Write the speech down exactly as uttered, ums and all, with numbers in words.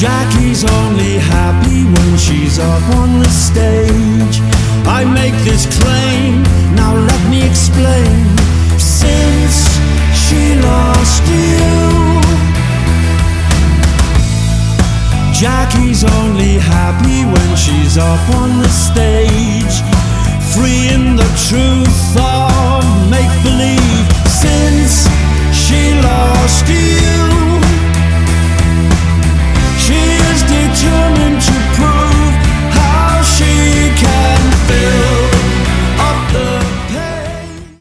Jackie's only happy when she's up on the stage. I make this claim, now let me explain. Since she lost you, Jackie's only happy when she's up on the stage, free in the truth of make-believe. Since she lost you,